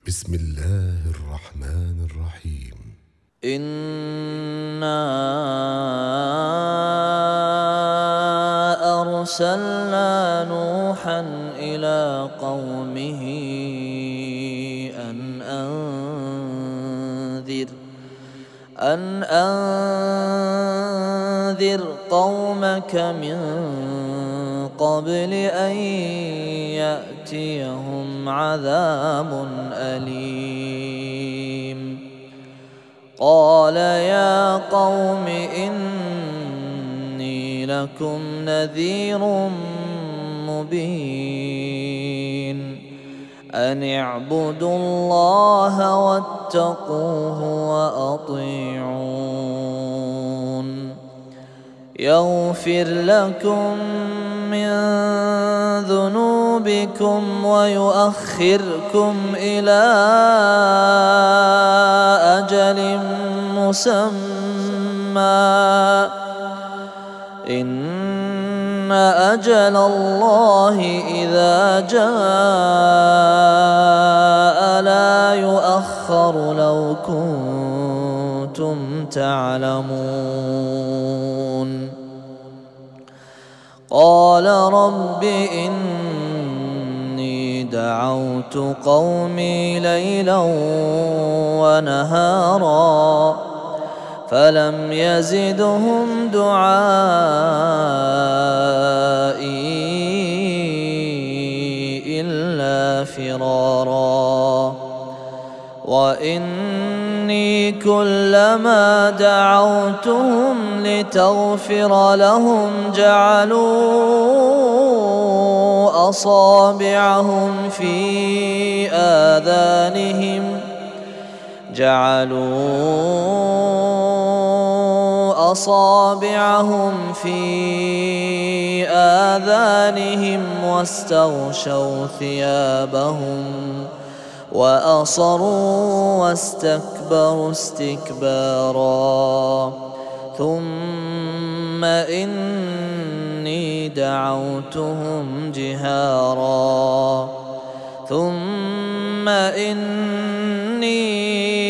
بسم الله الرحمن الرحيم. إنا أرسلنا نوحا إلى قومه أن أنذر قومك من قبل أن يأتيهم عذاب أليم. قال يا قوم إني لكم نذير مبين أن اعبدوا الله واتقوه وأطيعون يغفر لكم من ذنوبكم ويؤخركم إلى أجل مسمى إن أجل الله إذا جاء لا يؤخر لو كنتم تعلمون. قال رب إني دعوت قومي ليلا ونهارا فلم يزدهم دعائي إلا فرارا وإني كلما دعوتهم لتغفر لهم جعلوا أصابعهم في آذانهم واستغشوا ثيابهم وأصروا واستكبروا استكبارا. ثم إني دعوتهم جهارا ثم إني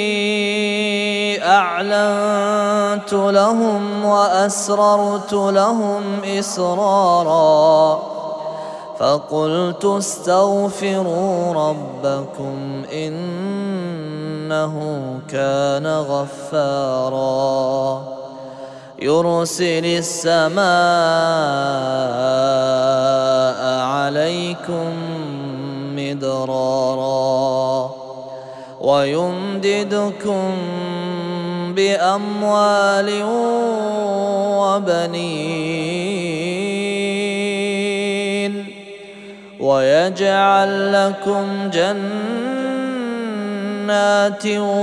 أعلنت لهم وأسررت لهم إسرارا فقلت استغفروا ربكم إنه كان غفارا يرسل السماء عليكم مدرارا ويمددكم بأموال وبنين ويجعل لكم جنات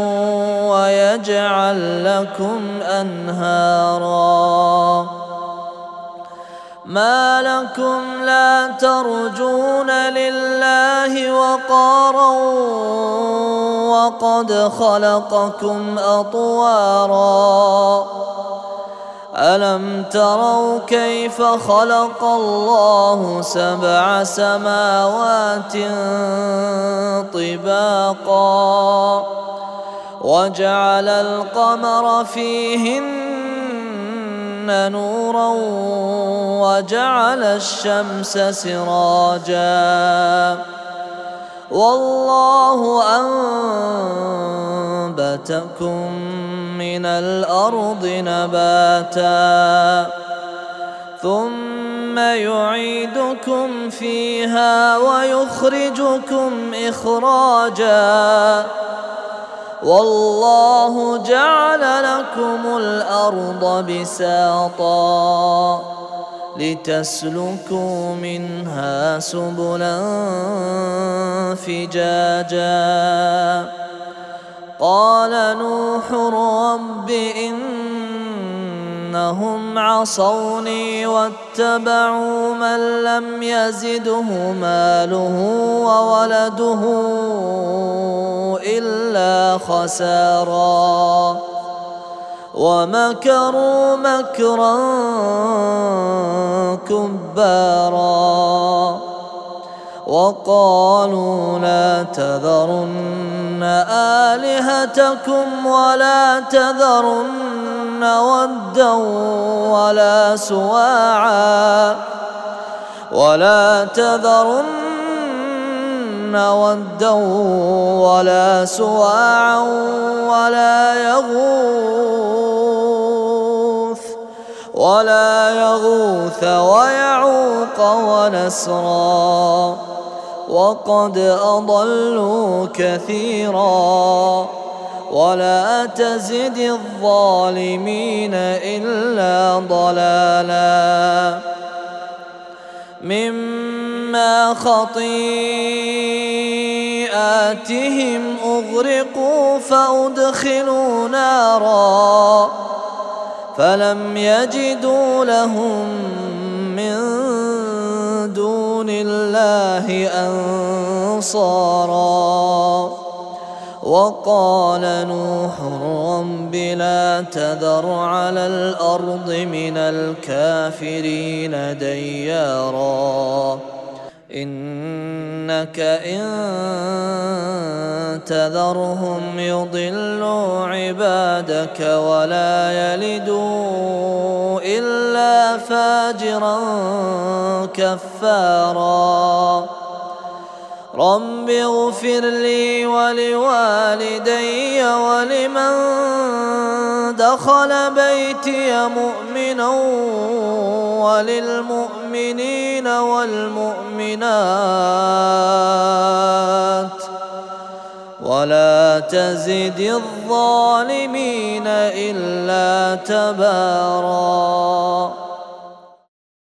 ويجعل لكم أنهارا. ما لكم لا ترجون لله وقارا وقد خلقكم أطوارا. ألم تروا كيف خلق الله 7 سماوات طباقا وجعل القمر فيهن نورا وجعل الشمس سراجا والله أنبتكم من الأرض نباتا ثم يعيدكم فيها ويخرجكم إخراجا والله جعل لكم الأرض بساطا لتسلكوا منها سبلا فجاجا. قال نوح رب إنهم عصوني واتبعوا من لم يزده ماله وولده إلا خسارا ومكروا مكرا كبارا وقالوا لا تذرن آلهتكم ولا تذرن ودا ولا سواعا ولا يغوث ويعوق ونسرا وقد أضلوا كثيرا ولا تزد الظالمين إلا ضلالا مما خطيئاتهم أغرقوا فأدخلوا نارا فلم يجدوا لهم من دون الله أنصارا وقال نوح رب لا تذر على الأرض من الكافرين ديارا إنك إن تذرهم يضلوا عبادك ولا يلدوا إلا فاجرا كفارا رب اغفر لي ولوالدي ولمن دخل بيتي مؤمنا وللمؤمنين والمؤمنات ولا تزد الظالمين إلا تبارا.